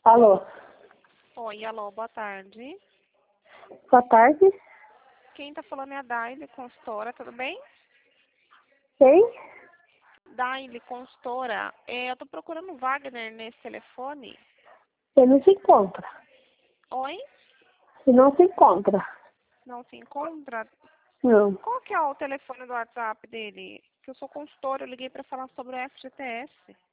Alô, Oi, alô, boa tarde. boa tarde. Quem tá falando é a Daile, consultora, tudo bem? Quem? Daile, consultora. Eu tô procurando o Wagner nesse telefone. Ele não se encontra. Oi? Ele não se encontra. Não se encontra? Não. Qual que é o telefone do WhatsApp dele? Que eu sou consultora, eu liguei pra falar sobre o FGTS.